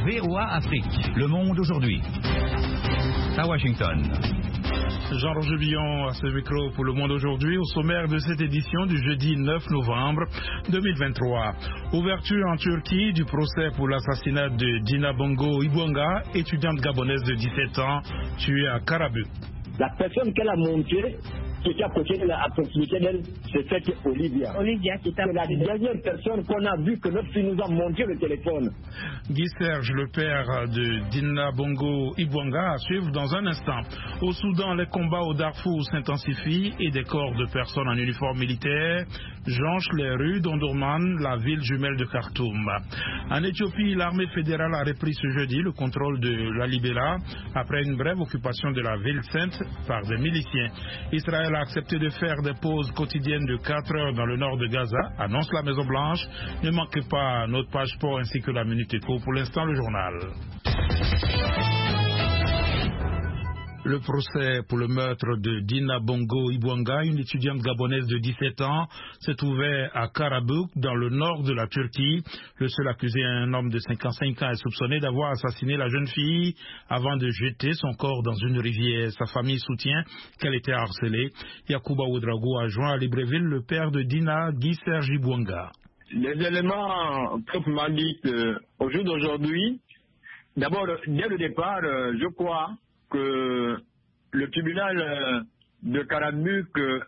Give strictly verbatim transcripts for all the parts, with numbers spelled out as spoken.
V O A Afrique. Le monde aujourd'hui. À Washington. Jean-Roger Billon à ce micro pour Le Monde aujourd'hui, au sommaire de cette édition du jeudi neuf novembre deux mille vingt-trois. Ouverture en Turquie du procès pour l'assassinat de Dina Bongo Ibwanga, étudiante gabonaise de dix-sept ans, tuée à Karabük. La personne qu'elle a montrée, qui était à côté de la, à proximité d'elle, c'était Olivia. Olivia, qui c'est la dernière personne qu'on a vue que notre fille nous a montré le téléphone. Guy Serge, le père de Dina Bongo Ibwanga, à suivre dans un instant. Au Soudan, les combats au Darfour s'intensifient et des corps de personnes en uniforme militaire jonchent les rues d'Omdurman, la ville jumelle de Khartoum. En Éthiopie, l'armée fédérale a repris ce jeudi le contrôle de la Libéla après une brève occupation de la ville sainte par des miliciens. Israël a accepté de faire des pauses quotidiennes de quatre heures dans le nord de Gaza, annonce la Maison-Blanche. Ne manquez pas notre page sport ainsi que la Minute Éco. Pour l'instant, le journal. Le procès pour le meurtre de Dina Bongo Ibwanga, une étudiante gabonaise de dix-sept ans, s'est ouvert à Karabük, dans le nord de la Turquie. Le seul accusé, un homme de cinquante-cinq ans, est soupçonné d'avoir assassiné la jeune fille avant de jeter son corps dans une rivière. Sa famille soutient qu'elle était harcelée. Yacouba Ouedraogo a joint à Libreville le père de Dina, Guy Serge Ibwanga. Les éléments proprement dits euh, au jour d'aujourd'hui, d'abord, dès le départ, euh, je crois que le tribunal de Karabük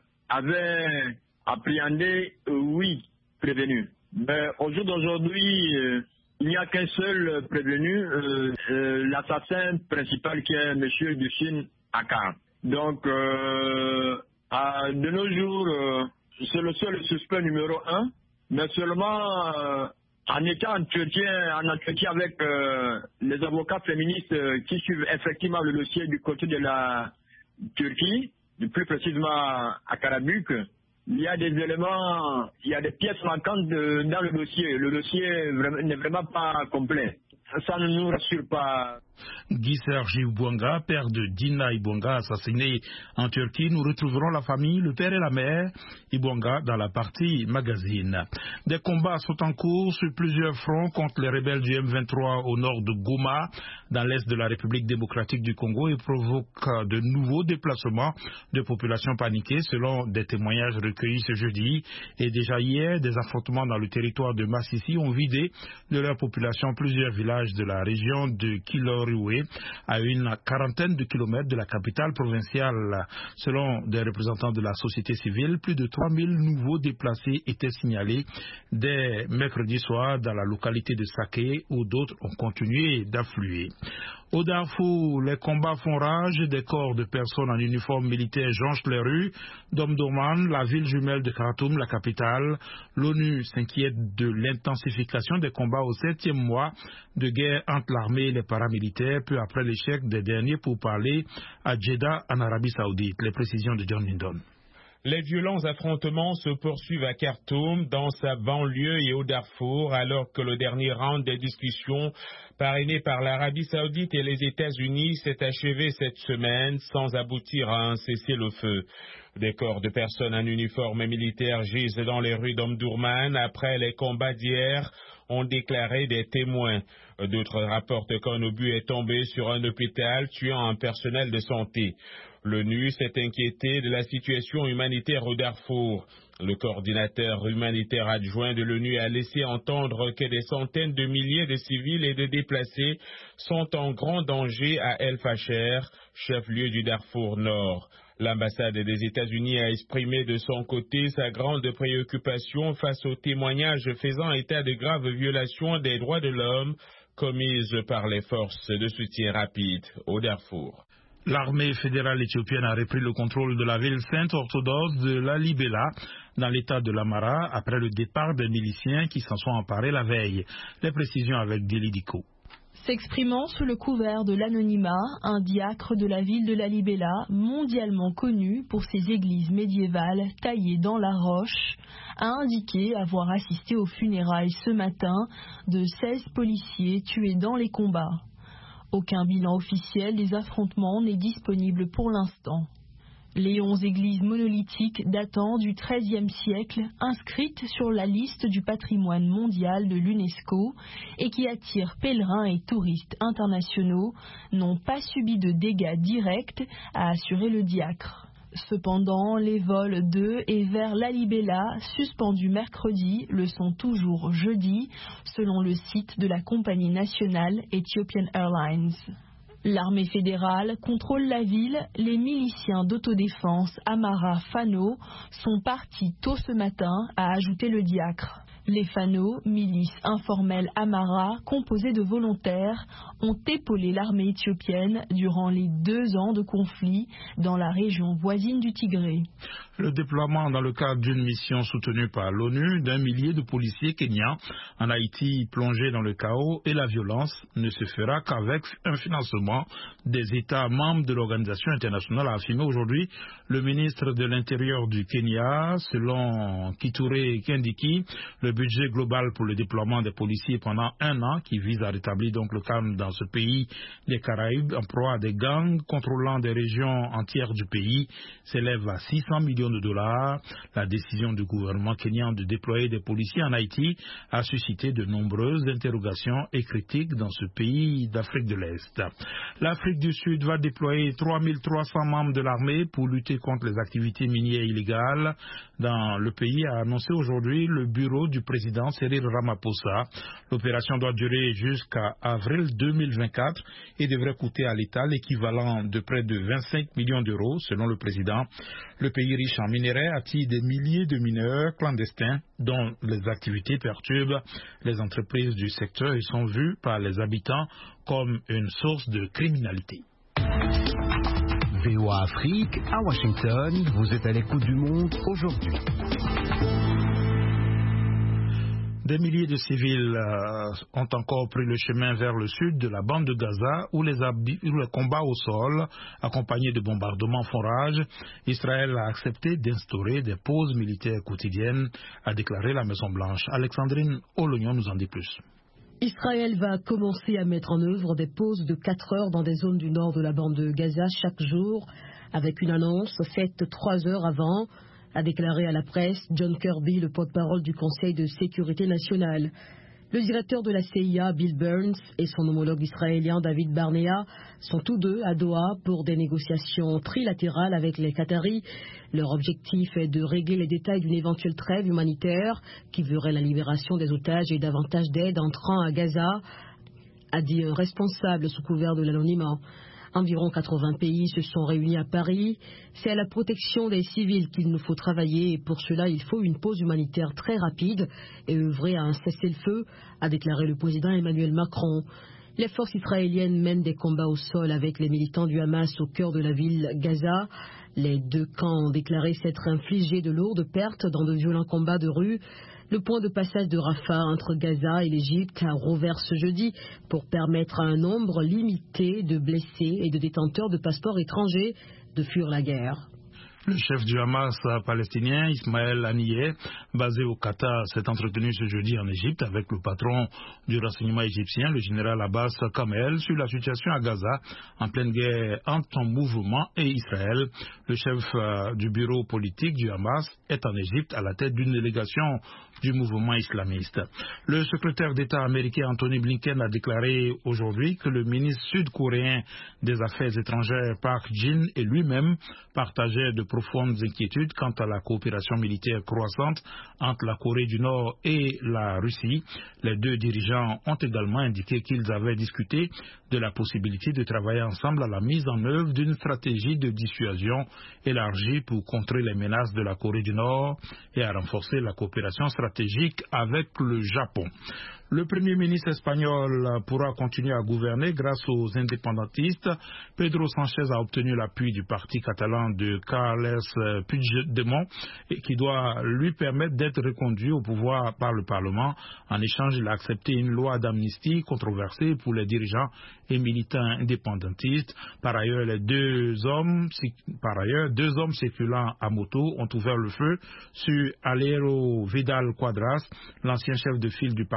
avait appréhendé huit prévenus. Mais au jour d'aujourd'hui, euh, il n'y a qu'un seul prévenu, euh, euh, l'assassin principal qui est M. Dusin Akar. Donc, euh, à, de nos jours, euh, c'est le seul suspect numéro un, mais seulement euh, en étant entretien, en entretien avec euh, les avocats féministes euh, qui suivent effectivement le dossier du côté de la Turquie, plus précisément à Karabük, il y a des éléments, il y a des pièces manquantes de, dans le dossier. Le dossier n'est vraiment pas complet. Ça ne nous rassure pas. Guy Serge Ibwanga, père de Dina Ibwanga, assassiné en Turquie. Nous retrouverons la famille, le père et la mère Ibwanga dans la partie magazine. Des combats sont en cours sur plusieurs fronts contre les rebelles du M vingt-trois au nord de Goma, dans l'est de la République démocratique du Congo, et provoquent de nouveaux déplacements de populations paniquées, selon des témoignages recueillis ce jeudi. Et déjà hier, des affrontements dans le territoire de Massissi ont vidé de leur population plusieurs villages de la région de Kiloriwe, à une quarantaine de kilomètres de la capitale provinciale. Selon des représentants de la société civile, plus de trois mille nouveaux déplacés étaient signalés dès mercredi soir dans la localité de Saké, où d'autres ont continué d'affluer. Au Darfour, les combats font rage, des corps de personnes en uniforme militaire jonchent les rues d'Omdurman, la ville jumelle de Khartoum, la capitale. L'ONU s'inquiète de l'intensification des combats au septième mois de guerre entre l'armée et les paramilitaires, peu après l'échec des derniers pour parler à Jeddah, en Arabie Saoudite. Les précisions de John Lindon. Les violents affrontements se poursuivent à Khartoum, dans sa banlieue et au Darfour, alors que le dernier round des discussions parrainé par l'Arabie Saoudite et les États-Unis s'est achevé cette semaine sans aboutir à un cessez-le-feu. Des corps de personnes en uniforme militaire gisent dans les rues d'Omdurman après les combats d'hier, ont déclaré des témoins. D'autres rapportent qu'un obus est tombé sur un hôpital, tuant un personnel de santé. L'ONU s'est inquiété de la situation humanitaire au Darfour. Le coordinateur humanitaire adjoint de l'ONU a laissé entendre que des centaines de milliers de civils et de déplacés sont en grand danger à El Fasher, chef-lieu du Darfour Nord. L'ambassade des États-Unis a exprimé de son côté sa grande préoccupation face aux témoignages faisant état de graves violations des droits de l'homme commises par les forces de soutien rapide au Darfour. L'armée fédérale éthiopienne a repris le contrôle de la ville sainte orthodoxe de la Libéla, dans l'état de l'Amara, après le départ des miliciens qui s'en sont emparés la veille. Les précisions avec Delidico. S'exprimant sous le couvert de l'anonymat, un diacre de la ville de la Libéla, mondialement connu pour ses églises médiévales taillées dans la roche, a indiqué avoir assisté aux funérailles ce matin de seize policiers tués dans les combats. Aucun bilan officiel des affrontements n'est disponible pour l'instant. Les onze églises monolithiques datant du treizième siècle, inscrites sur la liste du patrimoine mondial de l'UNESCO et qui attirent pèlerins et touristes internationaux, n'ont pas subi de dégâts directs, a assuré le diacre. Cependant, les vols de et vers Lalibela, suspendus mercredi, le sont toujours jeudi, selon le site de la compagnie nationale Ethiopian Airlines. L'armée fédérale contrôle la ville. Les miliciens d'autodéfense Amara Fano sont partis tôt ce matin, a ajouté le diacre. Les Fano, milices informelles Amara, composées de volontaires, ont épaulé l'armée éthiopienne durant les deux ans de conflit dans la région voisine du Tigré. Le déploiement dans le cadre d'une mission soutenue par l'ONU d'un millier de policiers kenyans en Haïti plongés dans le chaos et la violence ne se fera qu'avec un financement des États membres de l'organisation internationale, a affirmé aujourd'hui le ministre de l'Intérieur du Kenya. Selon Kithure Kindiki, le budget global pour le déploiement des policiers pendant un an, qui vise à rétablir donc le calme dans ce pays des Caraïbes en proie à des gangs contrôlant des régions entières du pays, s'élève à six cents millions de dollars. La décision du gouvernement kenyan de déployer des policiers en Haïti a suscité de nombreuses interrogations et critiques dans ce pays d'Afrique de l'Est. L'Afrique du Sud va déployer trois mille trois cents membres de l'armée pour lutter contre les activités minières illégales dans le pays, a annoncé aujourd'hui le bureau du président Cyril Ramaphosa. L'opération doit durer jusqu'à avril deux mille vingt-quatre et devrait coûter à l'État l'équivalent de près de vingt-cinq millions d'euros, selon le président. Le pays riche en minerais attire des milliers de mineurs clandestins dont les activités perturbent les entreprises du secteur et sont vues par les habitants comme une source de criminalité. V O A Afrique, à Washington, vous êtes à l'écoute du monde aujourd'hui. Des milliers de civils euh, ont encore pris le chemin vers le sud de la bande de Gaza où les, où les combats au sol, accompagnés de bombardements, font rage. Israël a accepté d'instaurer des pauses militaires quotidiennes, a déclaré la Maison-Blanche. Alexandrine Olognon nous en dit plus. Israël va commencer à mettre en œuvre des pauses de quatre heures dans des zones du nord de la bande de Gaza chaque jour, avec une annonce faite trois heures avant, a déclaré à la presse John Kirby, le porte-parole du Conseil de sécurité nationale. Le directeur de la C I A, Bill Burns, et son homologue israélien, David Barnea, sont tous deux à Doha pour des négociations trilatérales avec les Qataris. Leur objectif est de régler les détails d'une éventuelle trêve humanitaire qui verrait la libération des otages et davantage d'aide entrant à Gaza, a dit un responsable sous couvert de l'anonymat. Environ quatre-vingts pays se sont réunis à Paris. C'est à la protection des civils qu'il nous faut travailler et pour cela il faut une pause humanitaire très rapide et œuvrer à un cessez-le-feu, a déclaré le président Emmanuel Macron. Les forces israéliennes mènent des combats au sol avec les militants du Hamas au cœur de la ville Gaza. Les deux camps ont déclaré s'être infligés de lourdes pertes dans de violents combats de rue. Le point de passage de Rafah entre Gaza et l'Égypte a rouvert ce jeudi pour permettre à un nombre limité de blessés et de détenteurs de passeports étrangers de fuir la guerre. Le chef du Hamas palestinien, Ismaël Haniyeh, basé au Qatar, s'est entretenu ce jeudi en Égypte avec le patron du renseignement égyptien, le général Abbas Kamel, sur la situation à Gaza, en pleine guerre entre son mouvement et Israël. Le chef euh, du bureau politique du Hamas est en Égypte à la tête d'une délégation du mouvement islamiste. Le secrétaire d'État américain Anthony Blinken a déclaré aujourd'hui que le ministre sud-coréen des Affaires étrangères Park Jin et lui-même partageaient de profondes inquiétudes quant à la coopération militaire croissante entre la Corée du Nord et la Russie. Les deux dirigeants ont également indiqué qu'ils avaient discuté de la possibilité de travailler ensemble à la mise en œuvre d'une stratégie de dissuasion élargie pour contrer les menaces de la Corée du Nord et à renforcer la coopération stratégique avec le Japon. Le Premier ministre espagnol pourra continuer à gouverner grâce aux indépendantistes. Pedro Sánchez a obtenu l'appui du parti catalan de Carles Puigdemont qui doit lui permettre d'être reconduit au pouvoir par le Parlement. En échange, il a accepté une loi d'amnistie controversée pour les dirigeants et militants indépendantistes. Par ailleurs, les deux hommes, par ailleurs, deux hommes circulant à moto ont ouvert le feu sur Alero Vidal Quadras, l'ancien chef de file du Parti populaire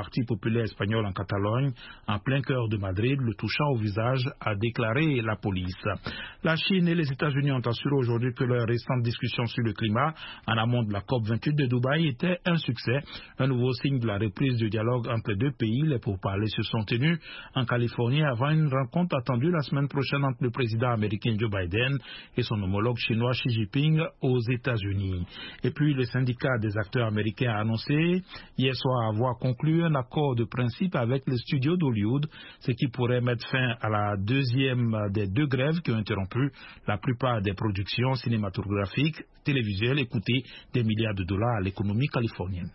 populaire espagnol en Catalogne, en plein cœur de Madrid, le touchant au visage, a déclaré la police. La Chine et les États-Unis ont assuré aujourd'hui que leur récente discussion sur le climat en amont de la COP vingt-huit de Dubaï était un succès, un nouveau signe de la reprise du dialogue entre les deux pays. Les pourparlers se sont tenus en Californie avant une rencontre attendue la semaine prochaine entre le président américain Joe Biden et son homologue chinois Xi Jinping aux États-Unis. Et puis le syndicat des acteurs américains a annoncé hier soir avoir conclu un accord de principe avec les studios d'Hollywood, ce qui pourrait mettre fin à la deuxième des deux grèves qui ont interrompu la plupart des productions cinématographiques, télévisuelles et coûté des milliards de dollars à l'économie californienne.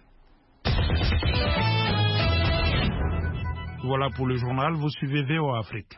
Voilà pour le journal, vous suivez V O A Afrique.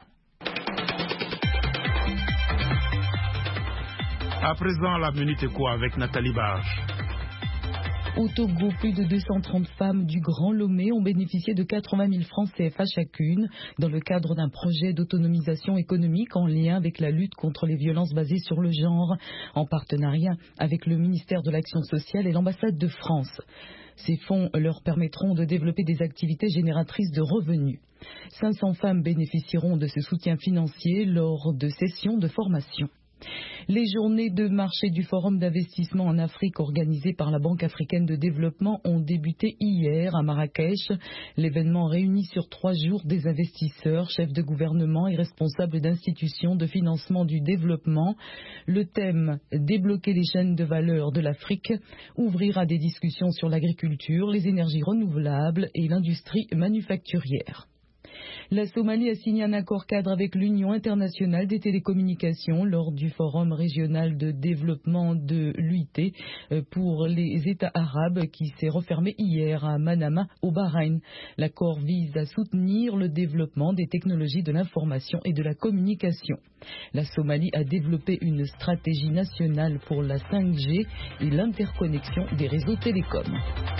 À présent, la Minute Éco avec Nathalie Barge. Au Togo, plus de deux cent trente femmes du Grand Lomé ont bénéficié de quatre-vingt mille francs C F A chacune dans le cadre d'un projet d'autonomisation économique en lien avec la lutte contre les violences basées sur le genre, en partenariat avec le ministère de l'Action sociale et l'ambassade de France. Ces fonds leur permettront de développer des activités génératrices de revenus. cinq cents femmes bénéficieront de ce soutien financier lors de sessions de formation. Les journées de marché du Forum d'investissement en Afrique organisées par la Banque africaine de développement ont débuté hier à Marrakech. L'événement réunit sur trois jours des investisseurs, chefs de gouvernement et responsables d'institutions de financement du développement. Le thème « Débloquer les chaînes de valeur de l'Afrique » ouvrira des discussions sur l'agriculture, les énergies renouvelables et l'industrie manufacturière. La Somalie a signé un accord cadre avec l'Union internationale des télécommunications lors du forum régional de développement de l'U I T pour les États arabes qui s'est refermé hier à Manama au Bahreïn. L'accord vise à soutenir le développement des technologies de l'information et de la communication. La Somalie a développé une stratégie nationale pour la cinq G et l'interconnexion des réseaux télécoms.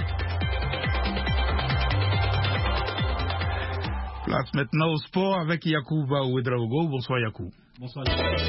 Place maintenant au sport avec Yacouba Ouedraogo. Bonsoir Yakou. Bonsoir.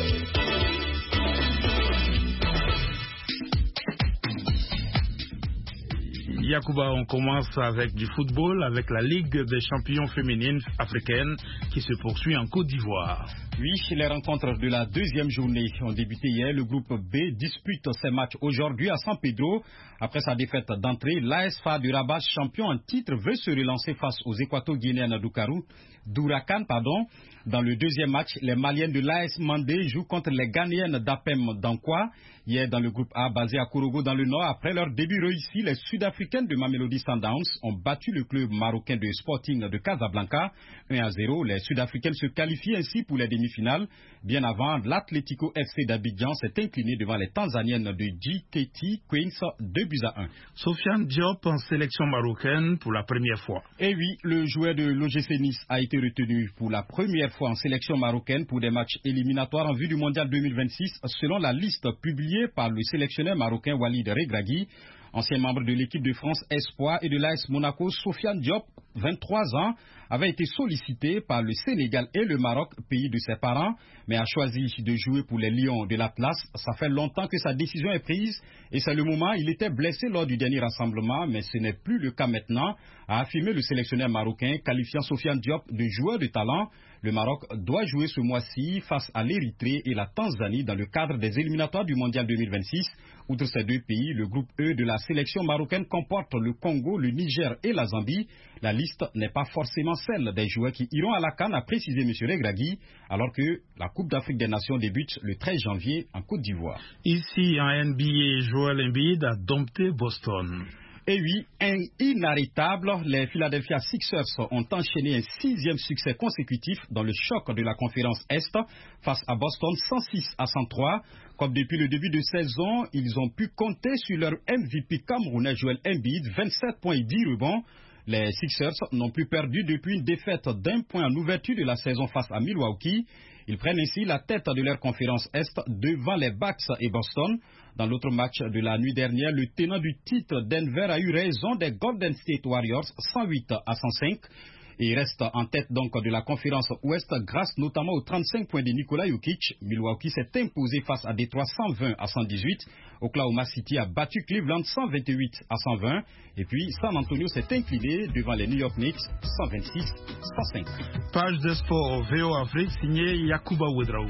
Yacouba, on commence avec du football, avec la Ligue des champions féminines africaines qui se poursuit en Côte d'Ivoire. Oui, les rencontres de la deuxième journée ont débuté hier. Le groupe B dispute ses matchs aujourd'hui à San Pedro. Après sa défaite d'entrée, l'A S F A du Rabat, champion en titre, veut se relancer face aux Équato-Guinéennes d'Ouracan. Pardon. Dans le deuxième match, les Maliennes de l'A S Mandé jouent contre les Ghanéennes d'Apem d'Ankwa. Hier, dans le groupe A, basé à Korogo dans le Nord, après leur début réussi, les Sud-Africaines de Mamelodi Sundowns ont battu le club marocain de Sporting de Casablanca un à zéro. Les Sud-Africaines se qualifient ainsi pour les demi-finales. Bien avant, l'Atlético F C d'Abidjan s'est incliné devant les Tanzaniennes de G K T Queens deux buts à un. Sofiane Diop en sélection marocaine pour la première fois. Et oui, le joueur de l'O G C Nice a été retenu pour la première fois en sélection marocaine pour des matchs éliminatoires en vue du mondial deux mille vingt-six, selon la liste publiée par le sélectionneur marocain Walid Regragui. Ancien membre de l'équipe de France Espoir et de l'A S Monaco, Sofiane Diop, vingt-trois ans, avait été sollicité par le Sénégal et le Maroc, pays de ses parents, mais a choisi de jouer pour les Lions de l'Atlas. Ça fait longtemps que sa décision est prise et c'est le moment. Il était blessé lors du dernier rassemblement, mais ce n'est plus le cas maintenant, a affirmé le sélectionneur marocain, qualifiant Sofiane Diop de joueur de talent. Le Maroc doit jouer ce mois-ci face à l'Érythrée et la Tanzanie dans le cadre des éliminatoires du mondial deux mille vingt-six. Outre ces deux pays, le groupe E de la sélection marocaine comporte le Congo, le Niger et la Zambie. La liste n'est pas forcément celle des joueurs qui iront à la CAN, a précisé M. Regragui, alors que la Coupe d'Afrique des Nations débute le treize janvier en Côte d'Ivoire. Ici en N B A, Joel Embiid a dompté Boston. Et oui, inarrêtable, les Philadelphia Sixers ont enchaîné un sixième succès consécutif dans le choc de la conférence Est face à Boston, cent six à cent trois. Comme depuis le début de saison, ils ont pu compter sur leur M V P camerounais Joel Embiid, vingt-sept points et dix rebonds. Les Sixers n'ont plus perdu depuis une défaite d'un point en ouverture de la saison face à Milwaukee. Ils prennent ainsi la tête de leur conférence Est devant les Bucks et Boston. Dans l'autre match de la nuit dernière, le tenant du titre Denver a eu raison des Golden State Warriors cent huit à cent cinq. et reste en tête donc de la conférence Ouest grâce notamment aux trente-cinq points de Nikola Jokic. Milwaukee s'est imposé face à Détroit cent vingt à cent dix-huit. Oklahoma City a battu Cleveland cent vingt-huit à cent vingt. Et puis San Antonio s'est incliné devant les New York Knicks cent vingt-six à cent cinq. Page des sports V O Afrique signée Yakuba Ouedraogo.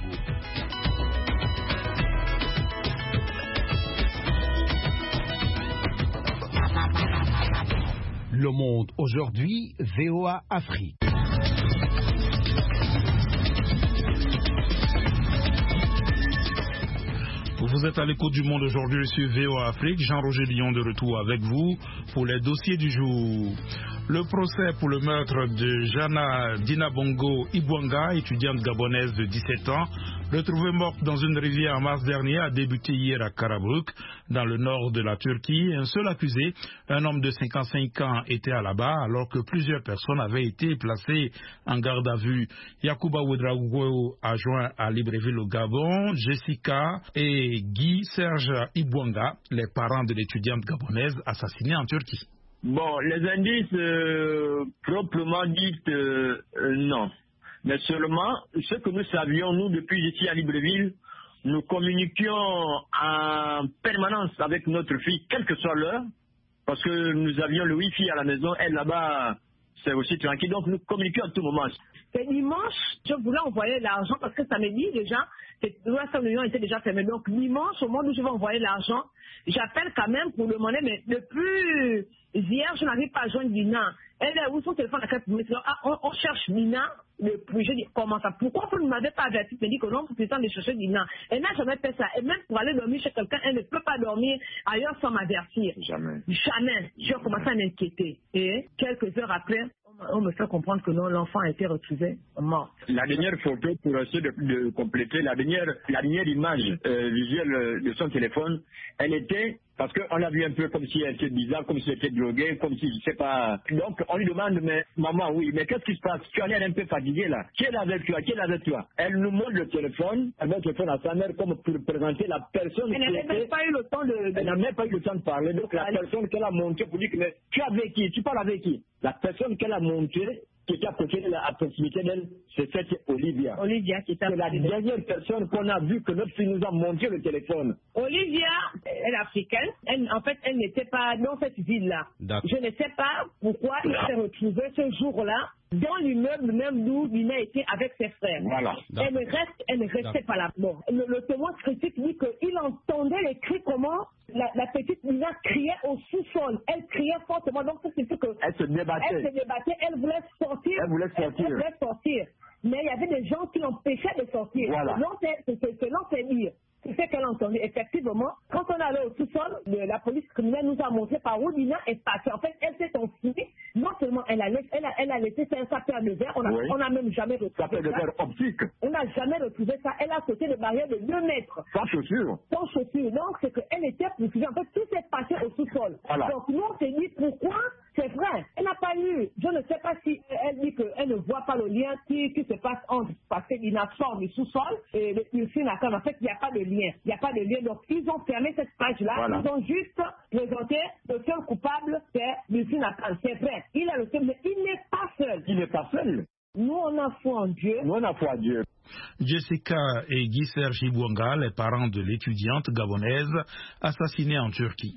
Le Monde aujourd'hui, V O A Afrique. Vous êtes à l'écoute du Monde aujourd'hui sur V O A Afrique. Jean-Roger Lyon de retour avec vous pour les dossiers du jour. Le procès pour le meurtre de Jana Dinabongo Ibwanga, étudiante gabonaise de dix-sept ans, retrouvée morte dans une rivière en mars dernier, a débuté hier à Karabük, dans le nord de la Turquie. Un seul accusé, un homme de cinquante-cinq ans, était à la barre alors que plusieurs personnes avaient été placées en garde à vue. Yakuba Ouedraogo a joint à Libreville au Gabon, Jessica et Guy Serge Ibwanga, les parents de l'étudiante gabonaise assassinée en Turquie. Bon, les indices euh, proprement dit, euh, euh, non. Mais seulement, ce que nous savions, nous, depuis ici à Libreville, nous communiquions en permanence avec notre fille, quelle que soit l'heure, parce que nous avions le Wi-Fi à la maison, elle là-bas, c'est aussi tranquille, donc nous communiquions à tout moment. C'est dimanche, je voulais envoyer l'argent parce que samedi déjà, l'Ouest Union était déjà fermé. Donc dimanche, au moment où je vais envoyer l'argent, j'appelle quand même pour demander, mais depuis hier, je n'arrive pas à joindre Nina. Elle est où son téléphone à quatre minutes? Ah, on, on cherche Nina. Depuis, je dis, comment ça? Pourquoi vous ne m'avez pas averti? Elle dit que non, c'est le temps de chercher Nina. Elle n'a jamais fait ça. Et même pour aller dormir chez quelqu'un, elle ne peut pas dormir ailleurs sans m'avertir. Jamais. Jamais. J'ai commencé à m'inquiéter. Et quelques heures après, on me fait comprendre que non, l'enfant a été retrouvé mort. La dernière photo, pour essayer de, de compléter, la dernière, la dernière image euh, visuelle de son téléphone, elle était, parce qu'on l'a vu un peu comme si elle était bizarre, comme si elle était droguée, comme si, je sais pas. Donc, on lui demande, mais maman, oui, mais qu'est-ce qui se passe? Tu as l'air un peu fatiguée là. Qui est avec toi? Qui est avec toi? Elle nous montre le téléphone, elle met le téléphone à sa mère comme pour présenter la personne. Elle n'avait même pas eu le temps de... Elle n'a même pas eu le temps de parler. Donc, la personne qu'elle a montrée pour dire que, mais tu es avec qui? Tu parles avec qui? La personne qu'elle a montrée, qui était à côté de la, à proximité d'elle, c'est cette Olivia. Olivia qui était c'est la dernière personne qu'on a vue que notre fille nous a montré le téléphone. Olivia, elle est africaine. Elle, en fait, elle n'était pas dans cette ville-là. Je ne sais pas pourquoi elle s'est retrouvée ce jour-là dans l'immeuble même d'où Nina était avec ses frères. Voilà. Elle ne reste, elle ne restait pas là. Bon, le, le témoin critique dit qu'il entendait les cris comment la, la petite Nina criait au sous-sol. Elle criait fortement. Donc, c'est que elle se débattait. Elle se débattait. Elle voulait sortir. Elle voulait sortir. Elle, elle voulait sortir. Mais il y avait des gens qui l'empêchaient de sortir. Voilà. Selon ses dires. C'est ce qu'elle a entendu. Effectivement, quand on allait au sous-sol, la police criminelle nous a montré par où Nina est passée. En fait, elle s'est enfuie. Non seulement elle a laissé, elle a, elle a laissé sa paire de verre, on oui. n'a même jamais retrouvé ça. Sa paire de verre optique. On n'a jamais retrouvé ça. Elle a sauté de barrière de deux mètres. Sans chaussures. Sans chaussures. Donc, c'est qu'elle était poursuivie. En fait, tout s'est passé au sous-sol. Voilà. Donc, nous, on s'est dit pourquoi. C'est vrai, elle n'a pas eu, je ne sais pas si elle dit qu'elle ne voit pas le lien qui, qui se passe entre, parce qu'il y a sort du sous-sol et le Ulfine Akan. En fait, il n'y a pas de lien. Il n'y a pas de lien. Donc, ils ont fermé cette page-là. Voilà. Ils ont juste présenté le seul coupable, c'est Ulfine Akan. C'est vrai. Il a le seul, mais il n'est pas seul. Il n'est pas seul. Nous, on a foi en Dieu. Nous, on a foi en Dieu. Jessica et Guy Serge Ibwanga, les parents de l'étudiante gabonaise assassinée en Turquie.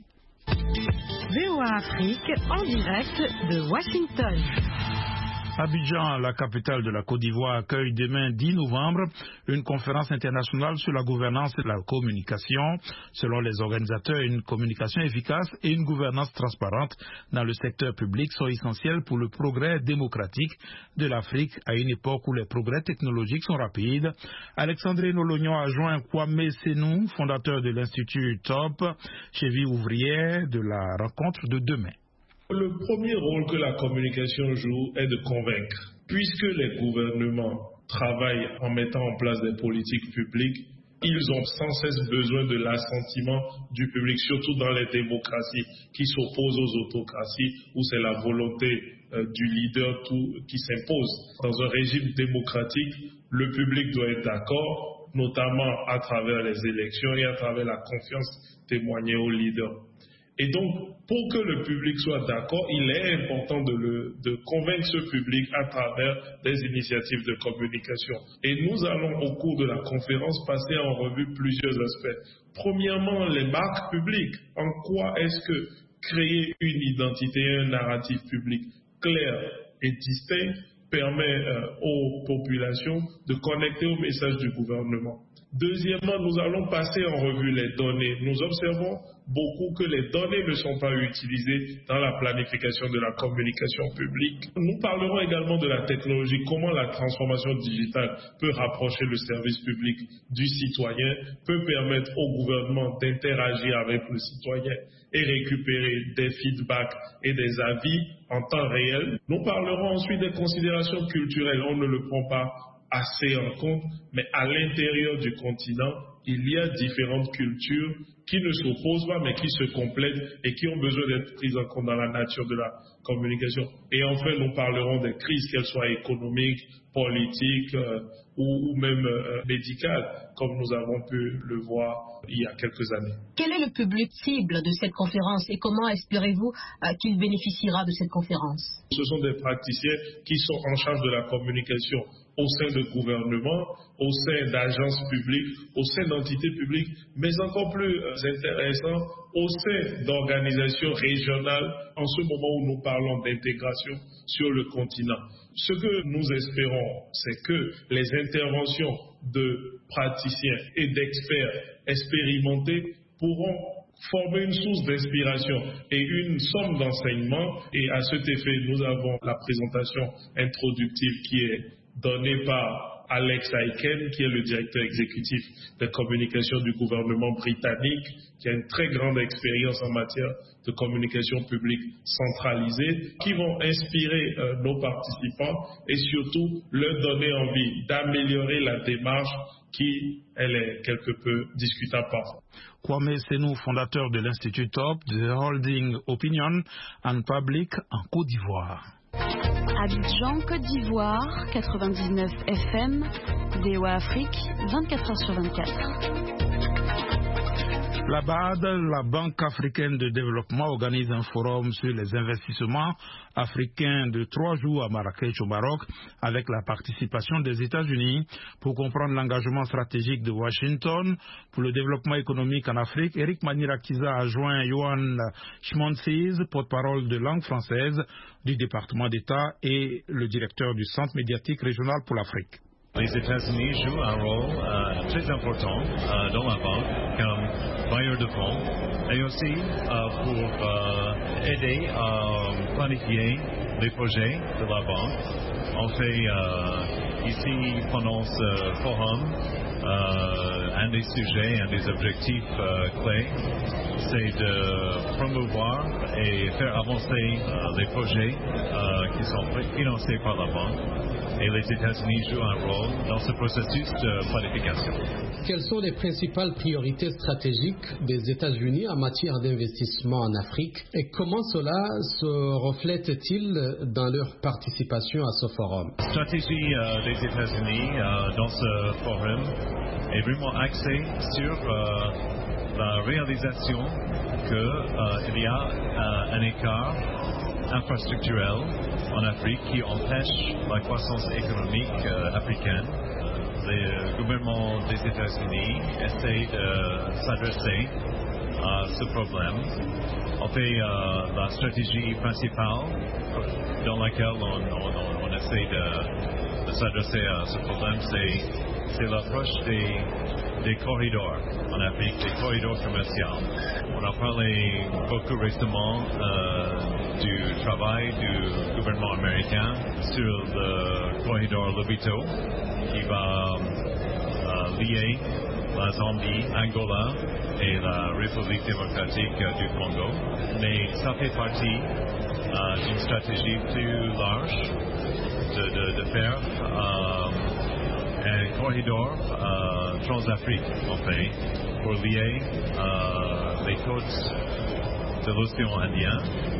V O A Afrique en direct de Washington. Abidjan, la capitale de la Côte d'Ivoire, accueille demain dix novembre une conférence internationale sur la gouvernance et la communication. Selon les organisateurs, une communication efficace et une gouvernance transparente dans le secteur public sont essentielles pour le progrès démocratique de l'Afrique à une époque où les progrès technologiques sont rapides. Alexandre Nolognon a joint Kwame Senou, fondateur de l'Institut Top, cheville ouvrière de la rencontre de demain. Le premier rôle que la communication joue est de convaincre. Puisque les gouvernements travaillent en mettant en place des politiques publiques, ils ont sans cesse besoin de l'assentiment du public, surtout dans les démocraties qui s'opposent aux autocraties, où c'est la volonté euh, du leader tout, qui s'impose. Dans un régime démocratique, le public doit être d'accord, notamment à travers les élections et à travers la confiance témoignée aux leaders. Et donc, pour que le public soit d'accord, il est important de, le, de convaincre ce public à travers des initiatives de communication. Et nous allons, au cours de la conférence, passer en revue plusieurs aspects. Premièrement, les marques publiques. En quoi est-ce que créer une identité et un narratif public clair et distinct permet euh, aux populations de connecter au message du gouvernement. Deuxièmement, nous allons passer en revue les données. Nous observons beaucoup que les données ne sont pas utilisées dans la planification de la communication publique. Nous parlerons également de la technologie, comment la transformation digitale peut rapprocher le service public du citoyen, peut permettre au gouvernement d'interagir avec le citoyen et récupérer des feedbacks et des avis en temps réel. Nous parlerons ensuite des considérations culturelles. On ne le prend pas assez en compte, mais à l'intérieur du continent, il y a différentes cultures qui ne s'opposent pas, mais qui se complètent et qui ont besoin d'être prises en compte dans la nature de la communication. Et enfin, nous parlerons des crises, qu'elles soient économiques, politiques euh, ou, ou même euh, médicales, comme nous avons pu le voir il y a quelques années. Quel est le public cible de cette conférence et comment espérez-vous euh, qu'il bénéficiera de cette conférence? Ce sont des praticiens qui sont en charge de la communication au sein de gouvernements, au sein d'agences publiques, au sein d'entités publiques, mais encore plus intéressant, au sein d'organisations régionales, en ce moment où nous parlons d'intégration sur le continent. Ce que nous espérons, c'est que les interventions de praticiens et d'experts expérimentés pourront former une source d'inspiration et une somme d'enseignement. Et à cet effet, nous avons la présentation introductive qui est donnée par Alex Aiken, qui est le directeur exécutif de communication du gouvernement britannique, qui a une très grande expérience en matière de communication publique centralisée, qui vont inspirer euh, nos participants et surtout leur donner envie d'améliorer la démarche qui, elle est quelque peu discutable parfois. Kwame Senou, fondateur de l'Institut Top, de Holding Opinion and Public en Côte d'Ivoire. Abidjan, Côte d'Ivoire, quatre-vingt-dix-neuf F M, V O A Afrique, vingt-quatre heures sur vingt-quatre. La B A D, la Banque africaine de développement, organise un forum sur les investissements africains de trois jours à Marrakech au Maroc avec la participation des États-Unis pour comprendre l'engagement stratégique de Washington pour le développement économique en Afrique. Eric Manirakiza a joint Yohan Schmontsiz, porte-parole de langue française du département d'État et le directeur du Centre médiatique régional pour l'Afrique. Les États-Unis jouent un rôle euh, très important euh, dans la banque comme bailleur de fonds et aussi euh, pour euh, aider à planifier les projets de la banque. On fait euh, ici pendant ce forum euh, un des sujets, un des objectifs euh, clés, c'est de promouvoir et faire avancer euh, les projets euh, qui sont financés par la banque. Et les États-Unis jouent un rôle dans ce processus de planification. Quelles sont les principales priorités stratégiques des États-Unis en matière d'investissement en Afrique et comment cela se reflète-t-il dans leur participation à ce forum? La stratégie euh, des États-Unis euh, dans ce forum est vraiment axée sur euh, la réalisation qu'il euh, y a euh, un écart infrastructurel en Afrique qui empêche la croissance économique euh, africaine. Le gouvernement des États-Unis essaie de s'adresser à ce problème. En fait, euh, la stratégie principale dans laquelle on, on, on essaie de, de s'adresser à ce problème, c'est, c'est l'approche des, des corridors en Afrique, des corridors commerciaux. On a parlé beaucoup récemment euh, du travail du gouvernement américain sur le corridor Lobito qui va euh, lier la Zambie, Angola et la République démocratique euh, du Congo. Mais ça fait partie euh, d'une stratégie plus large de, de, de faire euh, un corridor euh, transafrique en fait pour lier euh, les côtes de l'océan Indien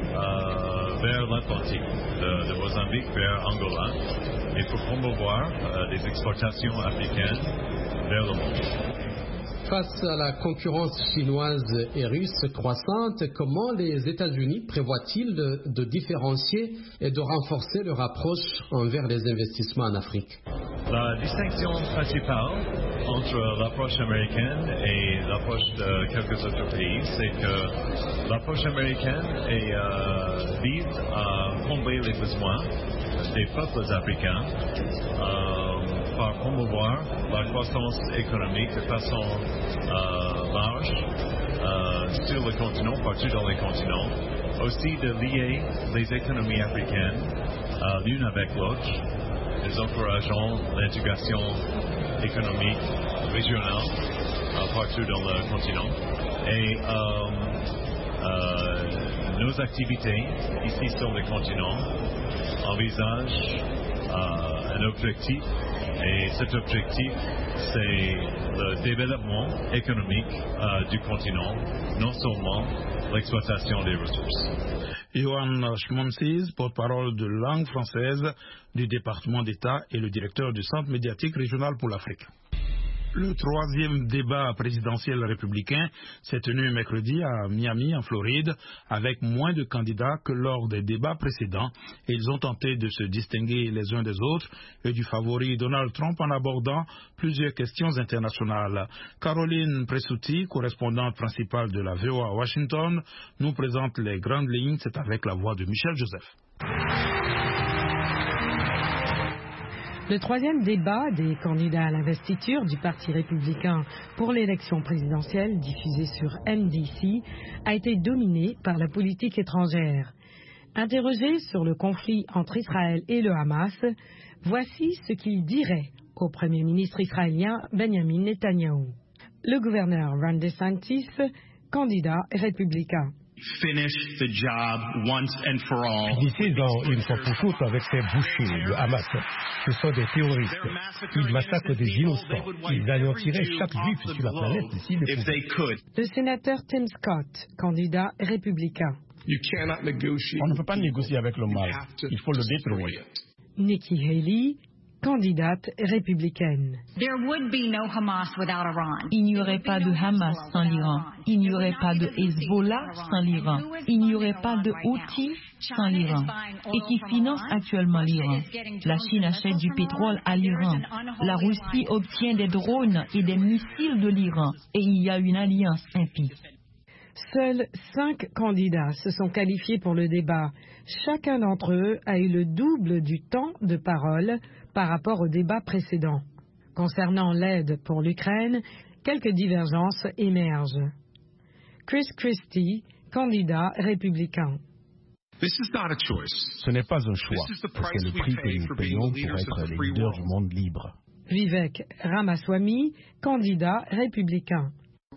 euh, vers l'Atlantique, de, de Mozambique vers Angola, et pour promouvoir euh, les exportations africaines vers le monde. Face à la concurrence chinoise et russe croissante, comment les États-Unis prévoient-ils de, de différencier et de renforcer leur approche envers les investissements en Afrique? La distinction principale entre l'approche américaine et l'approche de quelques autres pays, c'est que l'approche américaine est, euh, vise à combler les besoins des peuples africains euh, par promouvoir la croissance économique de façon euh, large euh, sur le continent, partout dans les continents. Aussi de lier les économies africaines euh, l'une avec l'autre, les encourageant l'intégration économique régionale euh, partout dans le continent. Et euh, euh, nos activités ici sur le continent envisagent euh, un objectif, et cet objectif, c'est le développement économique euh, du continent, non seulement l'exploitation des ressources. Johan Schmonsis, porte-parole de langue française du département d'État et le directeur du Centre médiatique régional pour l'Afrique. Le troisième débat présidentiel républicain s'est tenu mercredi à Miami, en Floride, avec moins de candidats que lors des débats précédents. Et ils ont tenté de se distinguer les uns des autres et du favori Donald Trump en abordant plusieurs questions internationales. Caroline Presutti, correspondante principale de la V O A à Washington, nous présente les grandes lignes. C'est avec la voix de Michel Joseph. Le troisième débat des candidats à l'investiture du Parti républicain pour l'élection présidentielle, diffusé sur N B C, a été dominé par la politique étrangère. Interrogé sur le conflit entre Israël et le Hamas, voici ce qu'il dirait au Premier ministre israélien Benjamin Netanyahou. Le gouverneur Ron DeSantis, candidat républicain. Finissez donc une fois pour toutes avec ces bouchers de Hamas. Ce sont des terroristes. Ils massacrent des innocents. Ils anéantiraient chaque juif sur la planète s'ils le pouvaient. Le sénateur Tim Scott, candidat républicain. On ne peut pas négocier avec le mal. Il faut le détruire. Nikki Haley, candidate républicaine. Il n'y aurait pas de Hamas sans l'Iran. Il n'y aurait pas de Hezbollah sans l'Iran. Il n'y aurait pas de Houthis sans l'Iran. Et qui finance actuellement l'Iran. La Chine achète du pétrole à l'Iran. La Russie obtient des drones et des missiles de l'Iran. Et il y a une alliance impie. Seuls cinq candidats se sont qualifiés pour le débat. Chacun d'entre eux a eu le double du temps de parole par rapport au débat précédent. Concernant l'aide pour l'Ukraine, quelques divergences émergent. Chris Christie, candidat républicain. Ce n'est pas un choix, c'est le prix que nous payons pour être les leaders du monde libre. Vivek Ramaswamy, candidat républicain.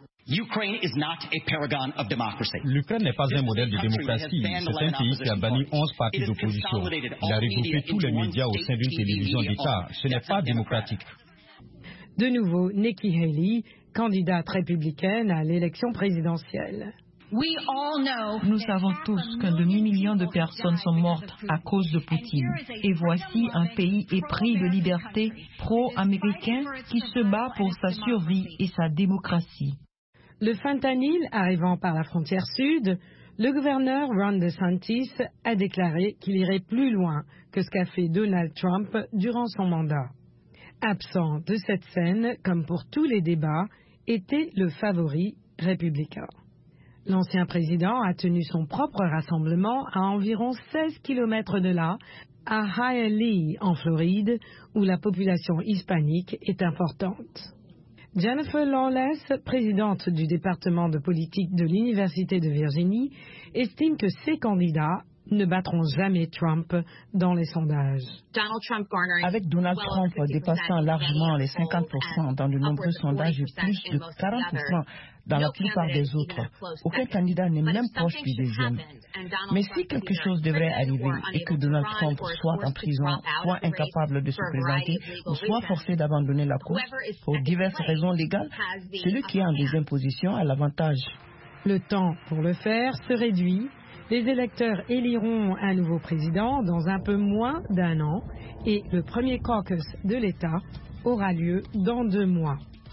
L'Ukraine n'est pas un modèle de démocratie. C'est un pays qui a banni onze partis d'opposition. Il a regroupé tous les médias au sein d'une télévision d'État. Ce n'est pas démocratique. De nouveau, Nikki Haley, candidate républicaine à l'élection présidentielle. Nous savons tous qu'un demi-million de personnes sont mortes à cause de Poutine. Et voici un pays épris de liberté pro-américain qui se bat pour sa survie et sa démocratie. Le fentanyl arrivant par la frontière sud, le gouverneur Ron DeSantis a déclaré qu'il irait plus loin que ce qu'a fait Donald Trump durant son mandat. Absent de cette scène, comme pour tous les débats, était le favori républicain. L'ancien président a tenu son propre rassemblement à environ seize kilomètres de là, à Hialeah, en Floride, où la population hispanique est importante. Jennifer Lawless, présidente du département de politique de l'Université de Virginie, estime que ses candidats ne battront jamais Trump dans les sondages. Avec Donald Trump dépassant largement les cinquante pour cent dans de nombreux sondages et plus de quarante pour cent dans la plupart des autres, aucun candidat n'est même proche du deuxième. Mais si quelque chose devrait arriver et que Donald Trump soit en prison, soit incapable de se présenter ou soit forcé d'abandonner la course pour diverses raisons légales, celui qui est en deuxième position a l'avantage. Le temps pour le faire se réduit. Les électeurs éliront un nouveau président dans un peu moins d'un an et le premier caucus de l'État aura lieu dans deux mois.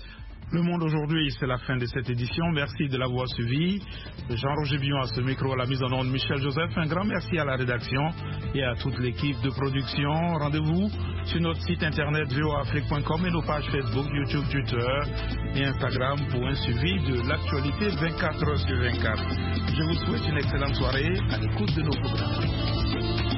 Le Monde aujourd'hui, c'est la fin de cette édition. Merci de l'avoir suivi. Jean-Roger Billon à ce micro, à la mise en onde Michel Joseph. Un grand merci à la rédaction et à toute l'équipe de production. Rendez-vous sur notre site internet v o a afrique point com et nos pages Facebook, YouTube, Twitter et Instagram pour un suivi de l'actualité vingt-quatre heures sur vingt-quatre. Je vous souhaite une excellente soirée à l'écoute de nos programmes.